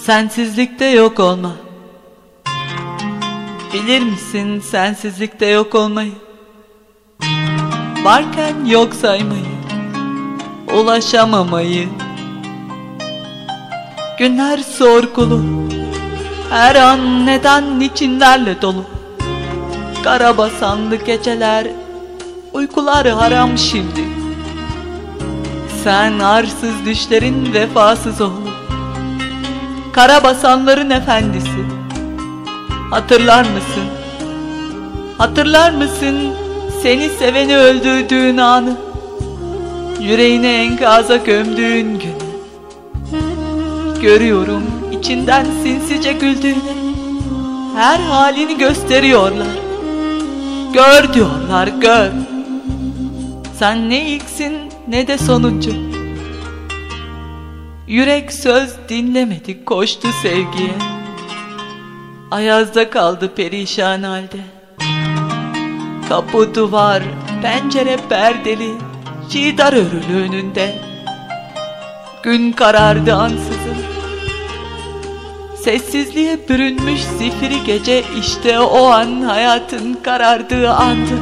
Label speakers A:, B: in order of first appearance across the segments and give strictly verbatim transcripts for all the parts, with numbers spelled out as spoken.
A: Sensizlikte yok olma. Bilir misin sensizlikte yok olmayı? Varken yok saymayı, ulaşamamayı. Günler sorgulu, her an neden niçinlerle dolu. Karabasanlı geceler, uykular haram şimdi. Sen arsız düşlerin vefasız oğlu, karabasanların efendisi. Hatırlar mısın? Hatırlar mısın seni seveni öldürdüğün anı, yüreğini enkaza gömdüğün günü? Görüyorum içinden sinsice güldüğünü, her halini gösteriyorlar. Gör diyorlar, gör. Sen ne ilksin ne de sonuncu. Yürek söz dinlemedi, koştu sevgiye. Ayazda kaldı perişan halde. Kapı duvar, pencere perdeli, çiğdar örülü önünde. Gün karardı ansızın. Sessizliğe bürünmüş zifiri gece, işte o an hayatın karardığı andı.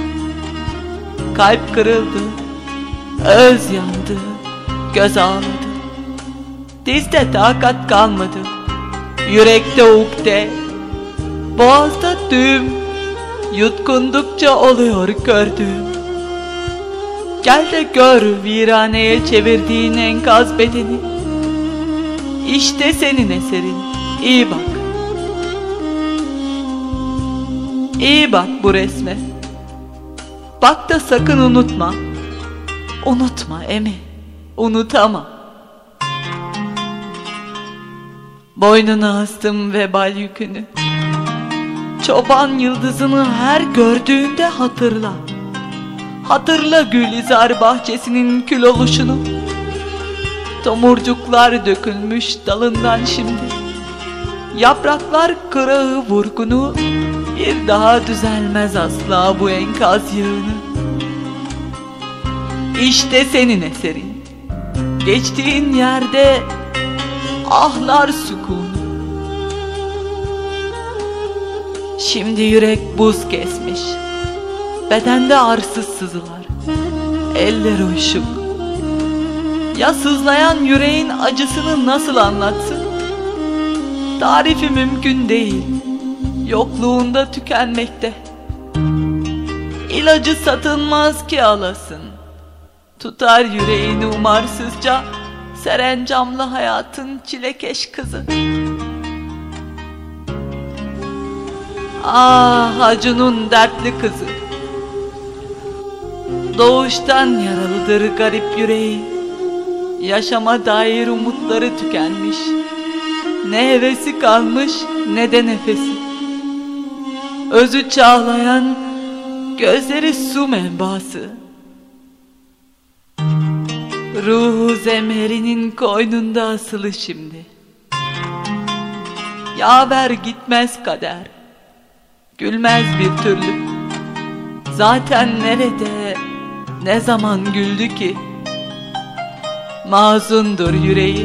A: Kalp kırıldı, öz yandı, göz ağladı. Dizde takat kalmadı, yürekte ukde, boğazda düğüm, yutkundukça oluyor gördüğüm. Gel de gör viraneye çevirdiğin enkaz bedeni. İşte senin eserin, iyi bak. İyi bak bu resme. Bak da sakın unutma. Unutma emi, unutama. Boynuna astım vebal yükünü. Çoban yıldızını her gördüğünde hatırla. Hatırla Gülizar bahçesinin kül oluşunu. Tomurcuklar dökülmüş dalından şimdi. Yapraklar kırağı vurgunu. Bir daha düzelmez asla bu enkaz yığını. İşte senin eserin. Geçtiğin yerde ahlar sükûnu. Şimdi yürek buz kesmiş, bedende arsız sızılar, eller uyuşuk. Ya sızlayan yüreğin acısını nasıl anlatsın? Tarifi mümkün değil, yokluğunda tükenmekte. İlacı satılmaz ki alasın. Tutar yüreğini umarsızca serencamlı hayatın çilekeş kızı. Ah Acun'un dertli kızı. Doğuştan yaralıdır garip yüreği. Yaşama dair umutları tükenmiş. Ne hevesi kalmış ne de nefesi. Özü çağlayan, gözleri su menbaası. Ruhu zemherinin koynunda asılı şimdi. Yaver gitmez kader, gülmez bir türlü. Zaten nerede, ne zaman güldü ki? Mazundur yüreği.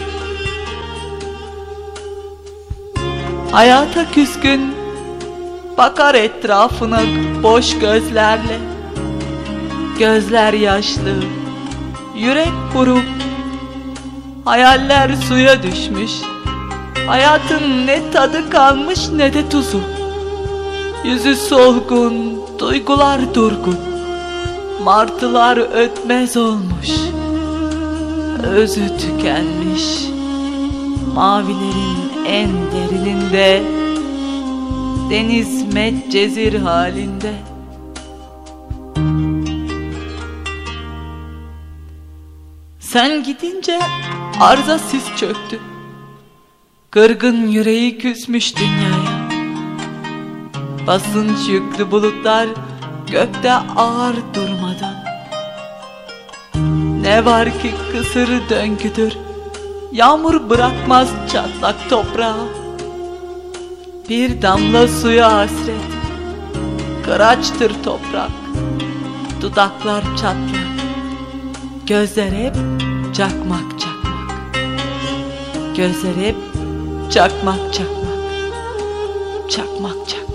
A: Hayata küskün, bakar etrafına boş gözlerle. Gözler yaşlı, yürek buruk, hayaller suya düşmüş. Hayatın ne tadı kalmış ne de tuzu. Yüzü solgun, duygular durgun. Martılar ötmez olmuş. Özü tükenmiş. Mavilerin en derininde, deniz medcezir halinde. Sen gidince arza sis çöktü. Kırgın yüreği küsmüş dünyaya. Basınç yüklü bulutlar gökte ağır durmadan. Ne var ki kısır döngüdür, yağmur bırakmaz çatlak toprağa. Bir damla suya hasret, kıraçtır toprak. Dudaklar çatlak, gözler hep çakmak çakmak. Gözler hep Çakmak çakmak, çakmak çakmak.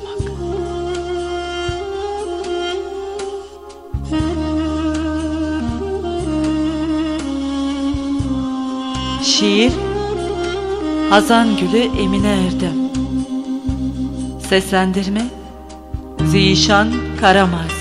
A: Şiir Hazangülü Emine Erdem. Seslendirme Zişan Karamaz.